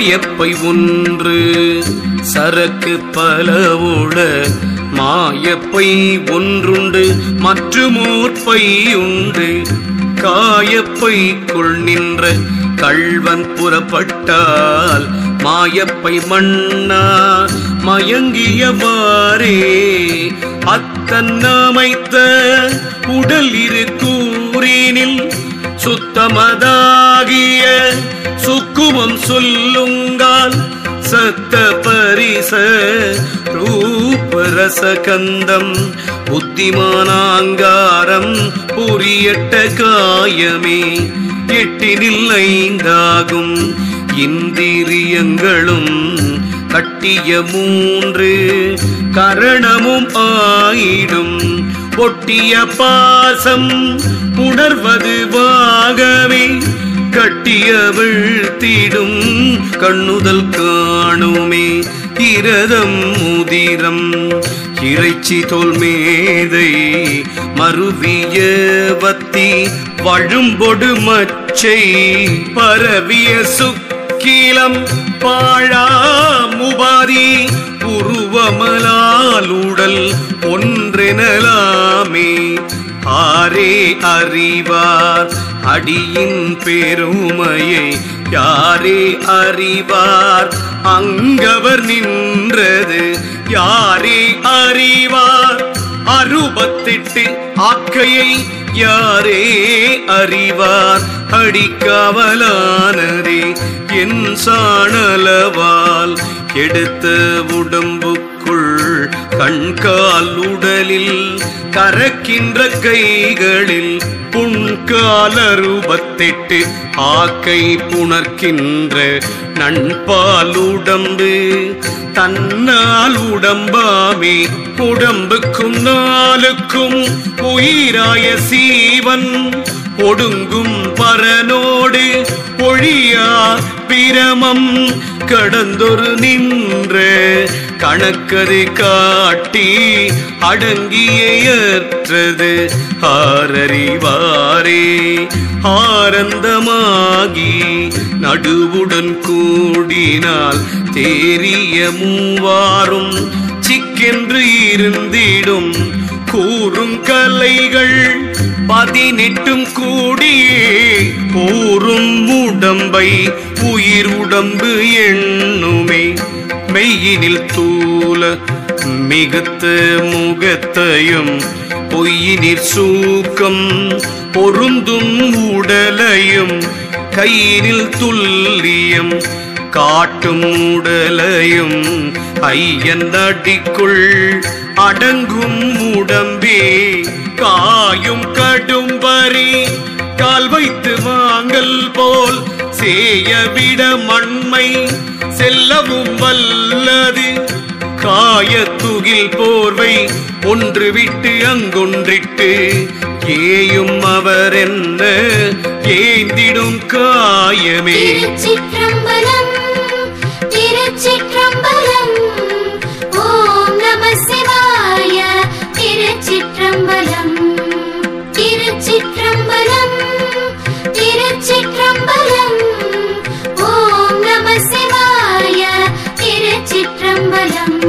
காயப்பை ஒன்று சரக்கு பலவோட மாயப்பை ஒன்றுண்டு மற்றுமோற்பை உண்டு. காயப்பைக்குள் நின்ற கள்வன் புறப்பட்டால் மாயப்பை மண்ணா மயங்கியவாறே அத்தன் அமைத்த உடல் இரு கூறினில் சுத்தமதாகிய சுக்குமம் சொல்லுங்கால் சத்த பரிச ரூபரசகந்தம் புத்திமானாங்காரம் புரியட்ட காயமே எட்டினில் ஐந்தாகும் இந்திரியங்களும் கட்டிய மூன்று கரணமும் ஆயிடும் ஒட்டிய பாசம் உணர்வது வாகவே கட்டிய வீழ்த்திடும் கண்ணுதல் காணுமே இரதம் முதிரம் இறைச்சி தோல் மேதை மருவிய வத்தி வழும்பொடு மச்சை பரவிய சுக்கிலம் பாழாமுபாதி உருவமலாலுடல் ஒன்றெனலாமே ஆரே அறிவார் அடியின் பெருமையை யாரே அறிவார் அங்கவர் நின்றது யாரே அறிவார் 68 ஆக்கையை யாரே அறிவார் அடிக்காவலானதே என் சாணலவால் எடுத்த உடம்புக்குள் கண்கால் உடலில் கரக்கின்ற கைகளில் புண்கால் 68 ஆக்கை புணர்க்கின்ற நண்பால் உடம்பு தன்னால் உடம்பாமே உடம்புக்கும் நாளுக்கும் உயிராய சீவன் ஒடுங்கும் பரனோடு ஒழியா பிரமம் கடந்தொரு நின்ற கணக்கதை காட்டி அடங்கியற்றது ஆரறிவாரே ஆனந்தமாகி நடுவுடன் கூடினால் தேறிய மூவாரும் சிக்கென்று இருந்திடும் கூறும் கலைகள் 18 கூடியே கூறும் உடம்பை உயிர் உடம்பு எண்ணுமே மெய்யினில் தூல மிகுத்த முகத்தையும் பொய்யினிற் சூக்கம் பொருந்தும் உடலையும் கையினில் துல்லியம் காட்டும் உடலையும் ஐயன் அடிக்குள் அடங்கும் உடம்பே காயும் கடும்பரி கால் வைத்து வாங்கல் போல் சேயவிட மண்மை செல்லவும் வல்லது காயத்துகில் போர்வை ஒன்று விட்டு அங்கொன்றிட்டு ஏயும் அவர் என்ன ஏந்திடும் காயமே. திருச்சிற்றம்பலம் திருச்சிற்றம்பலம் ஓம் நம சிவாய திருச்சிற்றம்பலம் திருச்சிற்றம்பலம் திருச்சிற்றம்பலம் ஓம் நம சிவாய திருச்சிற்றம்பலம்.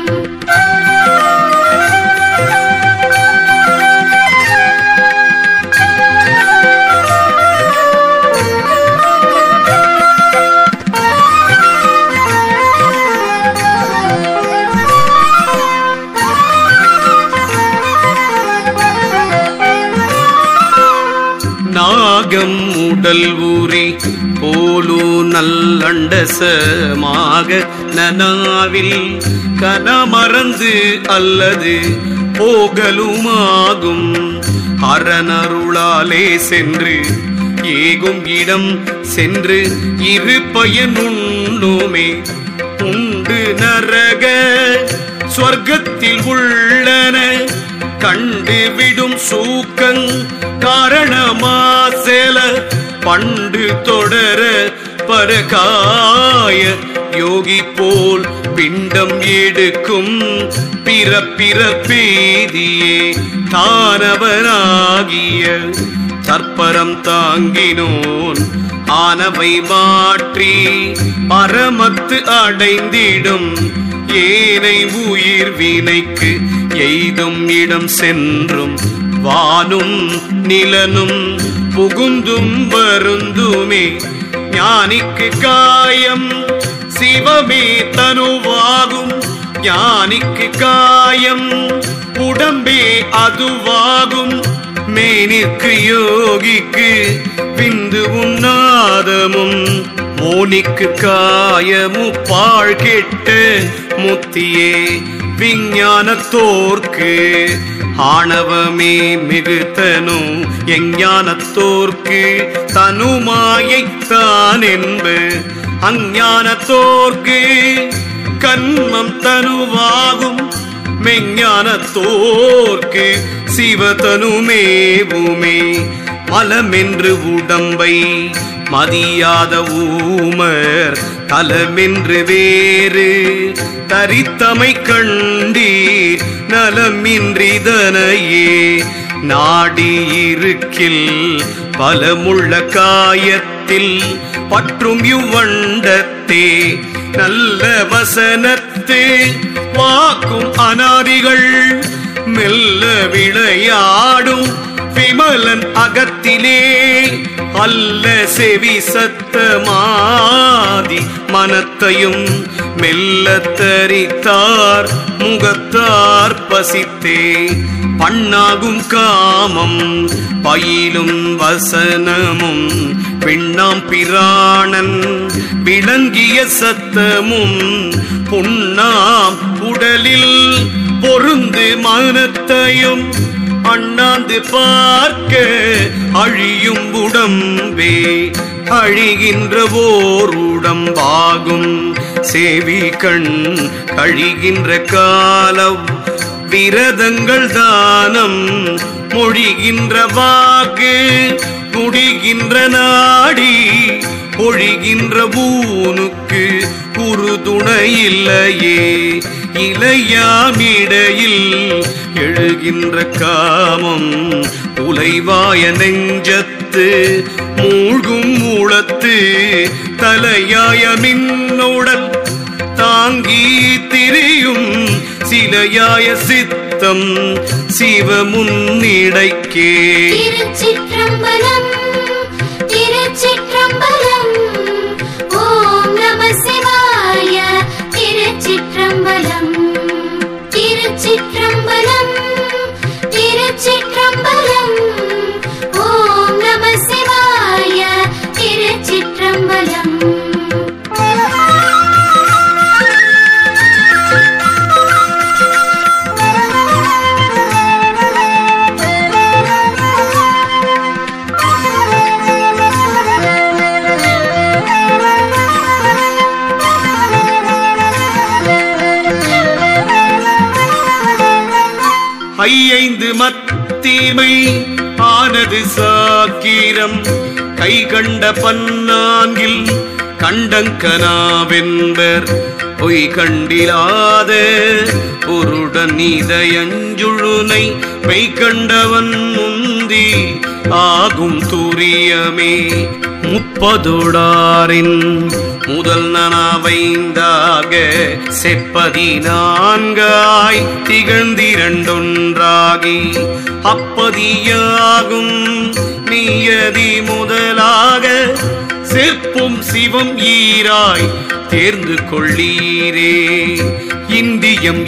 நாகம் உடல் ஊறி போலு நல்லண்டசமாக நனாவில் கனமறந்து அல்லது போகலுமாகும் அரணருளாலே சென்று ஏகும் இடம் சென்று இரு பயனுண்டுமே உண்டு நரக ஸ்வர்க்கத்தில் உள்ளன கண்டு விடும் சூக்கங் காரணமாசேல பண்டு தொடர பரகாய யோகி போல் பிண்டம் எடுக்கும் பிறப்பிறப்பேதியே தானவனாகிய தற்பரம் தாங்கினோன் ஆனவை மாற்றி பரமத்து அடைந்திடும் ஏனை உயிர் வினைக்கு எய்தும் இடம் சென்றும் வானும் நிலனும் புகுந்தும் வருந்துமே ஞானிக்கு காயம் சிவமே தனுவாகும் ஞானிக்கு காயம் உடம்பே அதுவாகும் மேனிற்கு யோகிக்கு விந்து உன்னாதமும் மோனிக்கு காயமு பாழ் கெட்ட முத்தியே விஞ்ஞானத்தோர்க்கு ஆணவமே மிகுத்தனு எஞ்ஞானத்தோர்க்கு தனுமாயைத்தான் என்ப அஞ்ஞானத்தோர்க்கு கன்மம் தனுவாகும் மெஞ்ஞானத்தோர்க்கு சிவதனுமேவுமே மலமென்று உடம்பை மதியாத ஊமர் தலமென்று வேறு தரித்தமை கண்டீர் நலமின்றிதனையே நாடியிருக்கில் பலமுள்ள காயத்தில் பற்றும் யுவண்டத்தே நல்ல வசனத்து வாக்கும் அநாதிகள் மெல்ல விளையாடும் விமலன் அகத்திலே அல்ல செவி சத்தமாதி மனத்தையும் மெல்ல தரித்தார் முகத்தார் பசித்தே பண்ணாகும் காமம் பயிலும் வசனமும் பெண்ணாம் பிராணன் விளங்கிய சத்தமும் புண்ணாம் உடலில் பொருந்து மனத்தையும் அண்ணாந்து பார்க்க அழியும் உடம்பே அழிகின்ற ஓர் உடம்பாகும் சேவி கண் கழிகின்ற கால விரதங்கள் தானம் மொழிகின்ற வாக்கு முடிகின்ற நாடி ஒழிகின்ற பூனுக்கு உறுதுணை இல்லையே இளையாமிடையில் எழுகின்ற காமம் உலைவாய நெஞ்சத்து மூழ்கும் மூலத்து தலையாய மின்னோடல் தாங்கி திரியும் சிலையாய சித்தம் சிவமுன்னிடைக்கே திருச்சிற்றம்பலம் திருச்சிற்றம்பலம் ஓம் நம சிவாய திருச்சிற்றம்பலம் திருச்சிற்றம்பலம் திருச்சிற்றம்பலம் ஓம் நம சிவாய திருச்சிற்றம்பலம் ஐந்து மத்தீமை ஆனது சாக்கிரம் கை கண்ட பன்னான்கில் கண்டங்கனாவென்பர் பொய் கண்டிலாத பொருடன் இதயஞ்சுழுனை மெய் கண்டவன் முந்தி ஆகும் துரியமே முப்பதோடாரின் முதல் நனவைந்தாக செப்பதினான்காய் திகழ்ந்திரண்டொன்றாகி அப்பதியாகும் நியதி முதலாக செப்பும் சிவம் ஈராய் தேர்ந்து கொள்ளீரே இந்தியம்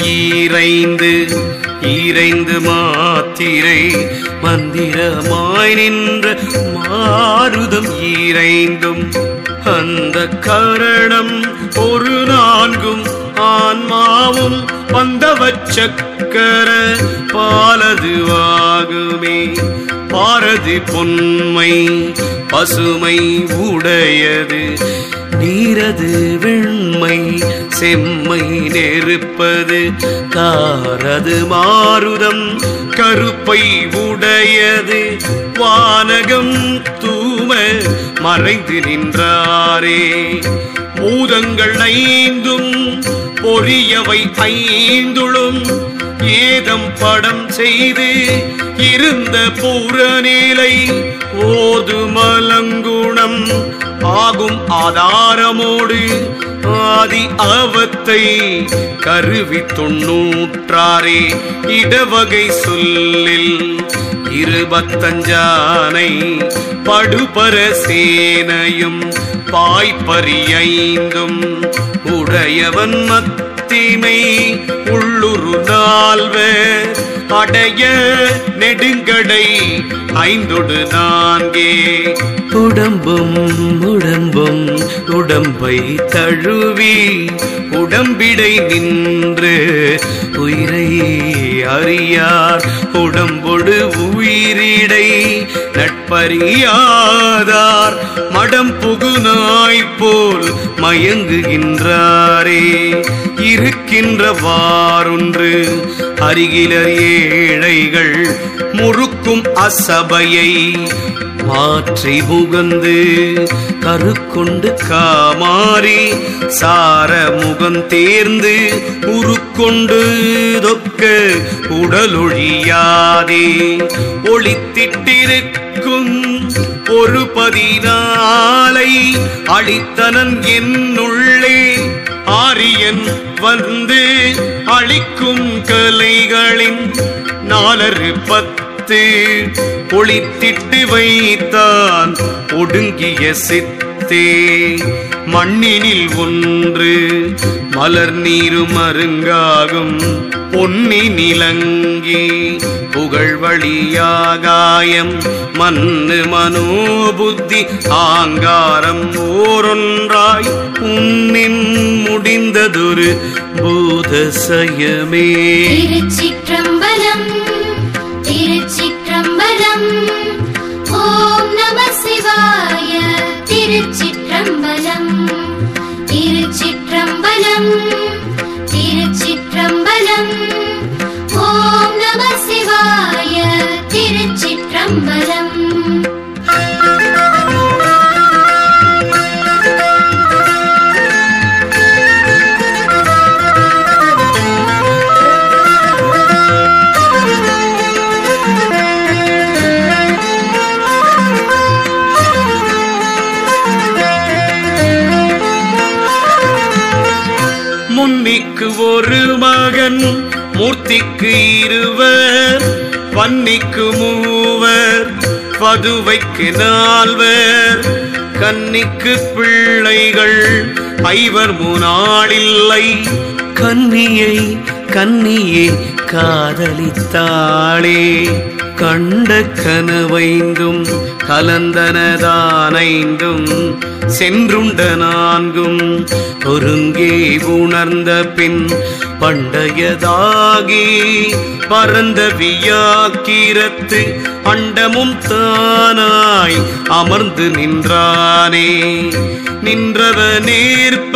ஈரைந்து மாத்திரை மந்திரமாய் நின்ற மாருதம் ஈரைந்தும் அந்த கரணம் ஒரு நான்கும் ஆன்மாவும் பந்தவச்சக்கர பாலதுவாகுமே பாரது பொன்மை பசுமை உடையது நீரது வெண்மை செம்மை நெருப்பது காரது மாருதம் கருப்பை உடையது வானகம் தூம மறைந்து நின்றாரே பூதங்கள் ஐந்தும் பொறியவை ஐந்துளும் ஏதம் படம் செய்து இருந்த புறநிலை ஓதுமலங்குணம் ஆகும் ஆதாரமோடு ஆதி அவத்தை கருவி தொன்னூற்றாரே இடவகை சொல்லில் 25 படுபர சேனையும் பாய்பரியைந்தும் உடையவன் மத்திமை உள்ளுரு 4 அடைய நெடுங்கடை 5 உடம்பும் உடம்பும் உடம்பை தழுவி உடம்பிடை நின்று உயிரை அறியார் உடம்பொடு உயிரிடை நட்பறியாதார் மடம் புகுநாய் போல் மயங்குகின்றாரே இருக்கின்றவாறொன்று அருகிலர் ஏழைகள் முறுக்கும் அசபையை மாற்றி முகந்து கருக்கொண்டு காமாறி சார முகம் தேர்ந்து உருக்கொண்டு தொக்க உடலொழியாதே ஒளித்திட்டிருக்கும் ஒரு 14 அளித்தனன் என்னுள்ளே ஆரியன் வந்து அளிக்கும் கலைகளின் 4 ஒளித்திட்டு வைத்தான் ஒடுங்கிய சித்தே மண்ணினில் ஒன்று மலர் நீரும் அருங்காகும் பொன்னி நிலங்கி புகழ் வழியாகாயம் மன்னு மனோபுத்தி ஆங்காரம் ஓரொன்றாய் உன்னின் முடிந்ததொரு பூதசயமே. திருச்சிற்றம்பலம் திருச்சிற்றம்பலம் ஓம் நம சிவாய. திருச்சிற்றம்பலம் திருச்சிற்றம்பலம் திருச்சிற்றம்பலம் ஓம் நம சிவாய. திருச்சிற்றம்பலம் முன்னிக்கு ஒரு மகன் மூர்த்திக்கு 20 பன்னிக்கு 3 பதுவைக்கு 4 கன்னிக்கு பிள்ளைகள் 5 நாளில்லை கன்னியை கன்னியே காதலித்தாளே கண்ட கனவைந்தும் கலந்தனதானைந்தும் சென்றுண்ட 4 ஒருங்கே உணர்ந்த பின் பண்டையதாகி பரந்த வியாக்கிரத்து அண்டமும் தானாய் அமர்ந்து நின்றானே. நின்றவ நேர்ப்ப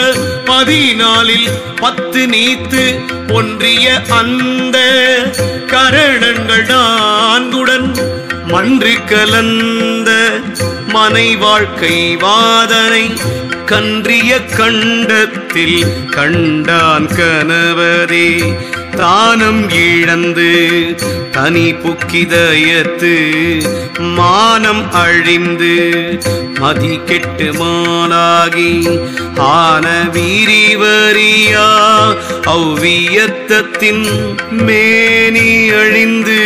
14 10 நீத்து ஒன்றிய அந்த கரணங்கள் 4 மன்று கலந்த மனை வாழ்க்கை வாதனை கன்றிய கண்டத்தில் கண்டான் கனவதே தானம் இழந்து தனி புக்கிதயத்து மானம் அழிந்து மதி கெட்டு மானாகி ஆன வீரிவரியா அவ்வியத்தத்தின் மேனி அழிந்து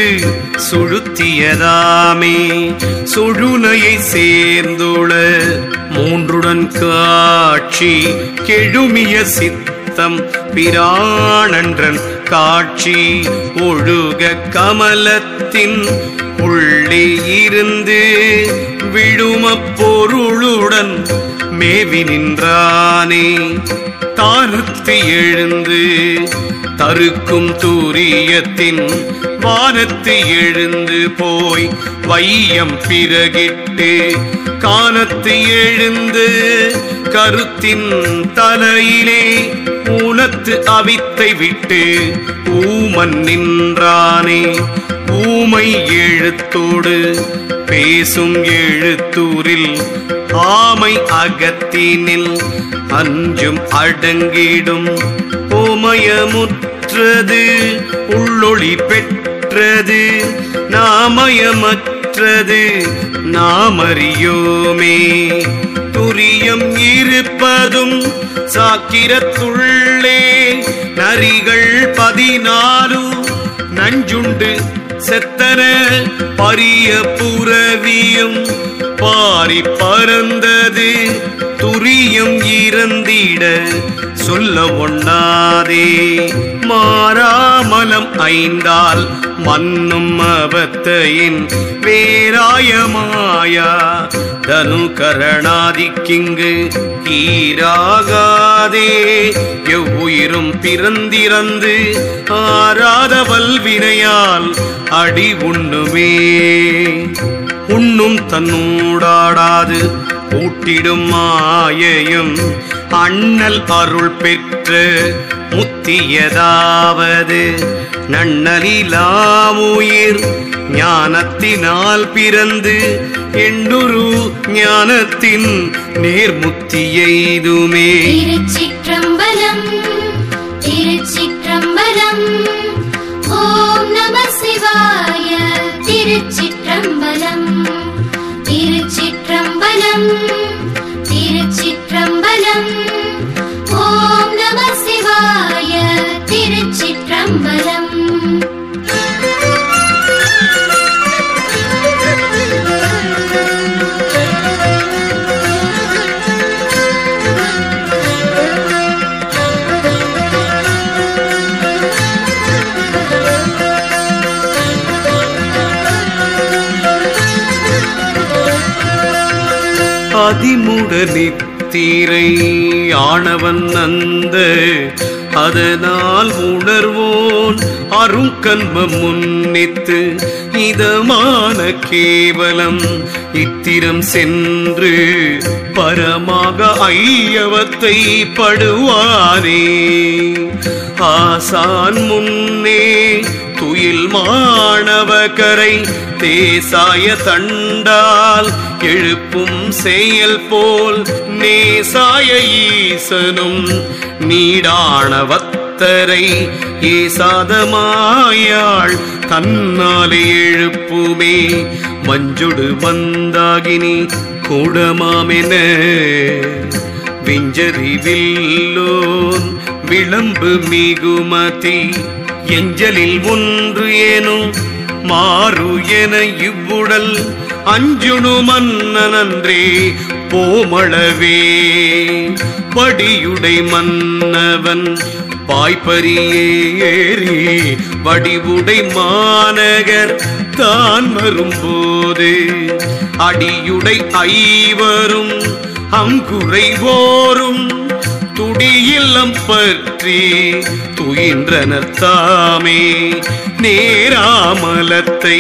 சுழுத்தியதாமே சுழுனையை சேர்ந்துள 3 காட்சி கெழுமிய சித்தம் பிராணன்றன் காட்சி ஒழுக கமலத்தின் உள்ளே இருந்து விழும பொருளுடன் மேவி நின்றானே. தானத்து எழுந்து தருக்கும் தூரியத்தின் வானத்து எழுந்து போய் வையம் பிறகிட்டு கானத்து எழுந்து கருத்தின் தலையிலே ஊனத்து அவித்தை விட்டு ஊமன் நின்றானே. ஊமை எழுத்தோடு பேசும் எழுத்தூரில் ஆமை அகத்தினில் அஞ்சும் அடங்கிடும் ஓமயமுற்றது உள்ளொளி பெற்ற நாமயமற்றது நாமயமற்றது நாமறியோமே. துரியம் இருப்பதும் சாக்கிரத்துள்ளே நரிகள் 14 நஞ்சுண்டு செத்தன பரிய புரவியும் பாரி பறந்தது துரியம் இறந்திட சொல்ல ஒண்ணாதே. மாறாமலம் 5ஆல் மன்னும் அவத்தையின் வேராயமாயா தனு கரணாதிக்கிங்கு ஈராகாதே. எவ்வுயிரும் பிறந்திறந்து ஆராத வல்வினையால் அடி உண்ணுமே. உண்ணும் தன்னூடாடாது ஊட்டிடும் மாயையும் அண்ணல் அருள் பெற்ற முத்தியதாவது நன்னலிலாமுயிர் ஞானத்தினால் பிறந்து எண்ணுரு ஞானத்தின் நேர்முத்தியெய்துமே. திருச்சிற்றம்பலம் திருச்சிற்றம்பலம். ஓம் நம சிவாய. திருச்சிற்றம்பலம் திருச்சிற்றம்பலம் திருச்சிற்றம்பலம். ஓம் நம சிவாய. திருச்சிற்றம்பலம். அதிமுட நித்திரை ஆணவன் அந்த அதனால் உணர்வோன் அருங்கன்மம் முன்னித்து இதமான கேவலம் இத்திரம் சென்று பரமாக ஐயவத்தை படுவானே. ஆசான் முன்னே துயில் மாணவகரை தேசாய தண்டால் எழுப்பும் செயல் போல் நேசாய ஈசனும் நீடாணவத்தரை ஏசாதமாயாள் தன்னாலே எழுப்புமே. மஞ்சொடு வந்தாகினி கூடமாமென விஞ்சறிவில்லோன் விளம்பு மிகுமதி எஞ்சலில் ஒன்று ஏனும் மாறு என இவ்வுடல் அஞ்சுணு மன்னனன்றே போமளவே. படியுடை மன்னவன் பாய்பரியேறி வடிவுடை மாநகர் தான் வரும்போது அடியுடை ஐவரும் அங்குறைவோரும் துடியில்லம் பற்றி துயின்றனர் தாமே. நேராமலத்தை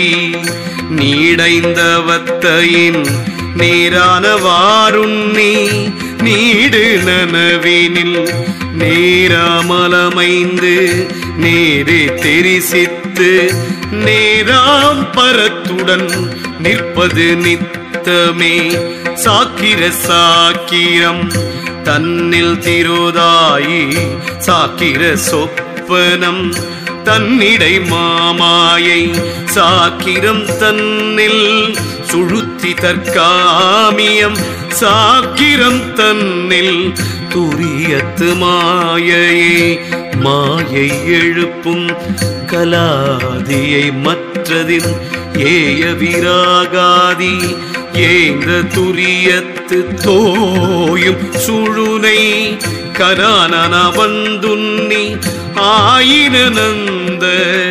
நீடைந்தவத்தையின் நேரானவாருண்ணி நீடு நனவினில் நேராமலமைந்து நேரே தெரிசித்து நேராம் பரத்துடன் நிற்பது நித்தமே. சாக்கிர சாக்கிரம் தன்னில் திரோதாயி சாக்கிர சொப்பனம் தன்னிடை மாமாயை சாக்கிரம் தன்னில் சுழுத்தி தற்காமியம் சாக்கிரம் தன்னில் துரியத்து மாயையே. மாயை எழுப்பும் கலாதியை மற்றதின் ஏய விராகாதி ஏங்க துரியத்து தோயும் சுழுனை கரானன வந்துன்னி ஆயினந்த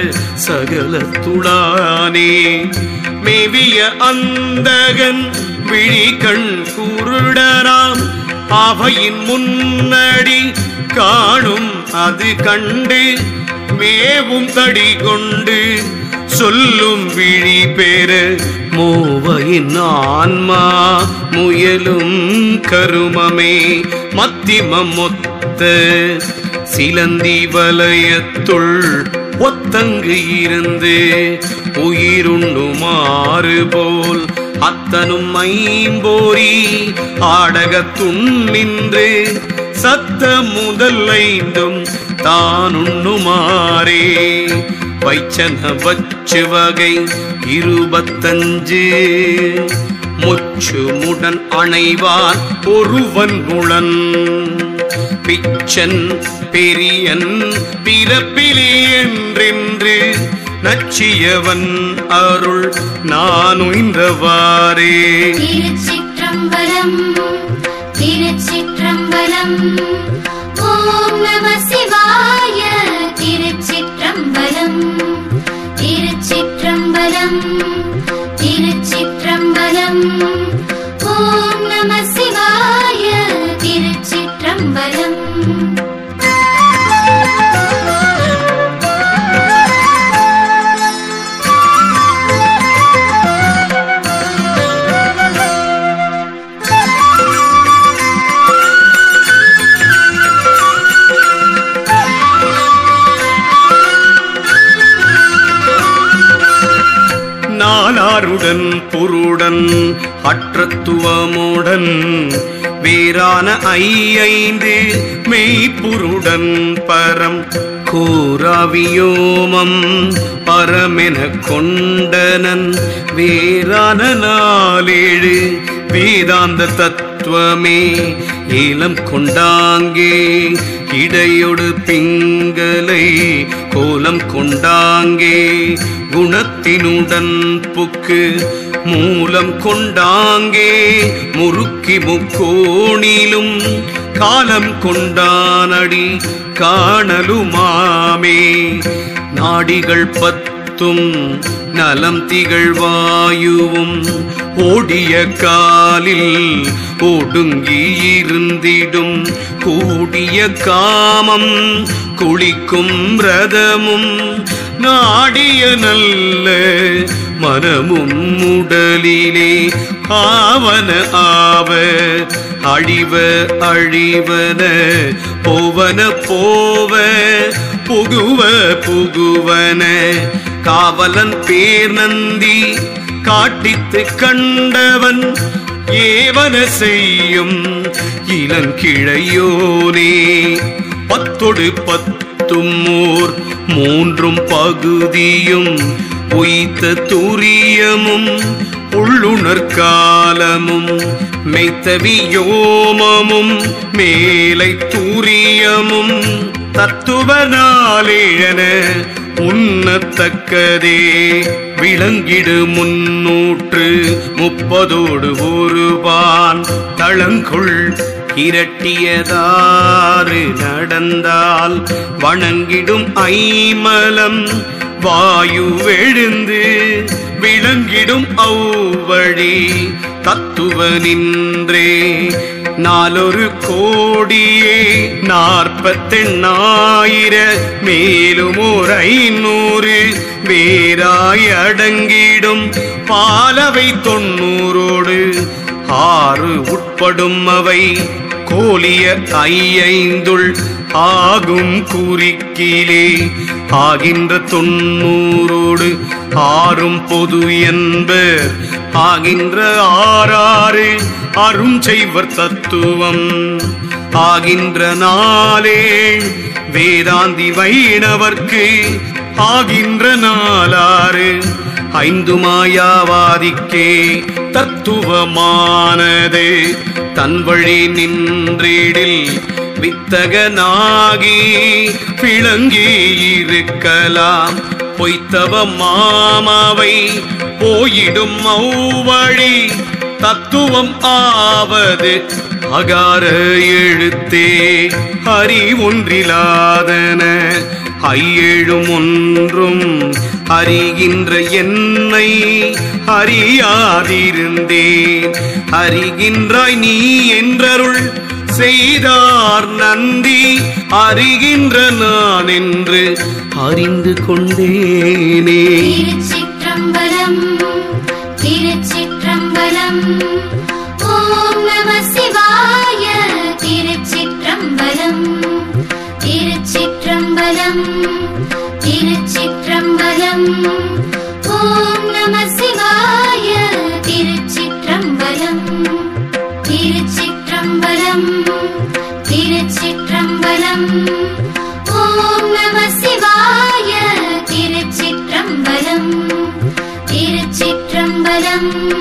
சகலத்துளானே. மேவிய அந்தகன் விழிகண் குருடராம் அவையின் முன்னடி காணும் அது கண்டு மேவும் தடி கொண்டு சொல்லும் விழி பெற மூவையின் ஆன்மா முயலும் கருமமே. மத்திமம் ஒத்த சிலந்தி வலயத்துள் ஒத்தங்கு இருந்து உயிருண்ணுமாறு போல் அத்தனும் ஐம்போரி ஆடகத்துண் நின்று சத்த முதல் ஐந்தும் தானுண்ணுமாறே. வைச்சன வச்சு வகை 25 முச்சுமுடன் அணைவான் ஒருவன் உளன் பிச்சன் பெரியன் பிறப்பிலே என்றென்று நச்சியவன் அருள் நானுய்ந்தவாறே. திருச்சிற்றம்பலம் திருச்சிற்றம்பலம். ஓம் நம சிவாய. திருச்சிற்றம்பலம் திருச்சிற்றம்பலம் திருச்சிற்றம்பலம். ஓம் நம சிவாய. திருச்சிற்றம்பலம். நாலாருடன் பொருடன் அற்றத்துவமுடன் வேறான 5 மெய்ப்புருடன் பரம் கோராவியோமம் பரமென கொண்டனன் வேறான 4 வேதாந்த தத்துவமே ஏலம் கொண்டாங்கே இடையொடு பிங்களை கோலம் கொண்டாங்கே குணத்தினுடன் புக்கு மூலம் கொண்டாங்கே முறுக்கி முக்கோணிலும் காலம் கொண்டானடி காணலுமாமே. நாடிகள் 10 நலம் திகழ்வாயுவும் ஓடிய காலில் ஒடுங்கி இருந்திடும் கூடிய காமம் குளிக்கும் ரதமும் நாடிய நல்ல மனமும் உடலிலே ஆவன ஆவ அழிவ அழிவன போவன போவ புகுவ புகுவன காவலன் பேர் நந்தி காட்டித்து கண்டவன் ஏவன செய்யும் இளங்கிழையோனே. 10 10 3 பகுதியும் உய்த்த துரியமும் உள்ளுணர் காலமும் மெய்த்தவியோமமும் மேலை தூரியமும் தத்துவனாலேயன உண்ணத்தக்கதே விளங்கிடு 330 ஒருபான் தளங்குள் இரட்டியதாறு நடந்தால் வணங்கிடும் 5 வாயு எழுந்து விளங்கிடும் அவ்வழி தத்துவ நின்றே 4 கோடியே 48,000 மேலும் 500 வேறாய் அடங்கிடும் பாலவை 90 6 உட்படும் அவை கோலிய 5 ஆகும் குறிக்கிலே ஆகின்ற 90 6 பொது என்பர் ஆகின்ற 6 அரும் செய்வர் தத்துவம் ஆகின்ற 4 வேதாந்தி வைணவர்க்கு ஆகின்ற 4 5 மாயாவாதிக்கே தத்துவமானது தன் வழி நின்றீடில் வித்தகனாகி விளங்கி இருக்கலாம் பொய்த்தவ மாமாவை போயிடும் அவ்வழி தத்துவம் ஆவது அகார எழுத்தே அறிவொன்றிலாதன 7 ஒன்றும் அறிகின்ற என்னை அறியாதிருந்தேன் அறிகின்றாய் நீ என்றருள் செய்தார் நந்தி அறிகின்ற நான் என்று அறிந்து கொண்டேனே. திருச்சிற்றம்பலம் திருச்சிற்றம்பலம். ஓம் நம சிவாய. திருச்சிற்றம்பலம் திருச்சிற்றம்பலம் திருச்சிற்றம்பலம். ஓம் நம சிவாய. திருச்சிற்றம்பலம் திருச்சிற்றம்பலம் திருச்சிற்றம்பலம். ஓம் நம சிவாய. திருச்சி சிற்றம்பலம்.